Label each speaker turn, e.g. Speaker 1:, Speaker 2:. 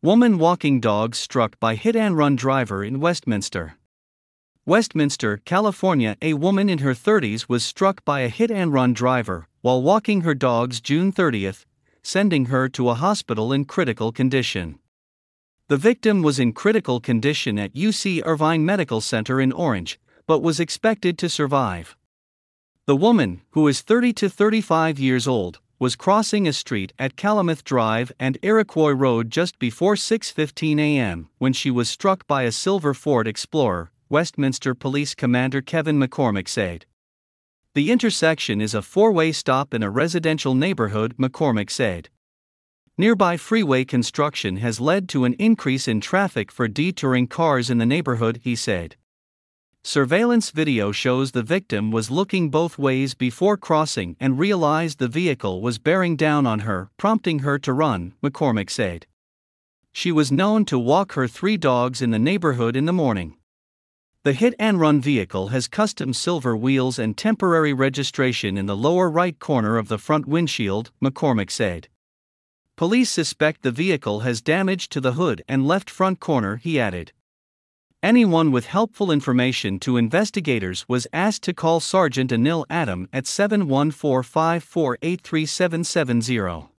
Speaker 1: Woman walking dog struck by hit-and-run driver in Westminster. Westminster, California. A woman in her 30s was struck by a hit-and-run driver while walking her dogs June 30, sending her to a hospital in critical condition. The victim was in critical condition at UC Irvine Medical Center in Orange, but was expected to survive. The woman, who is 30 to 35 years old, was crossing a street at Calumet Drive and Iroquois Road just before 6:15 a.m. when she was struck by a silver Ford Explorer, Westminster Police Commander Kevin McCormick said. The intersection is a four-way stop in a residential neighborhood, McCormick said. Nearby freeway construction has led to an increase in traffic for detouring cars in the neighborhood, he said. Surveillance video shows the victim was looking both ways before crossing and realized the vehicle was bearing down on her, prompting her to run, McCormick said. She was known to walk her 3 dogs in the neighborhood in the morning. The hit-and-run vehicle has custom silver wheels and temporary registration in the lower right corner of the front windshield, McCormick said. Police suspect the vehicle has damage to the hood and left front corner, he added. Anyone with helpful information to investigators was asked to call Sergeant Anil Adam at 714-548-3770.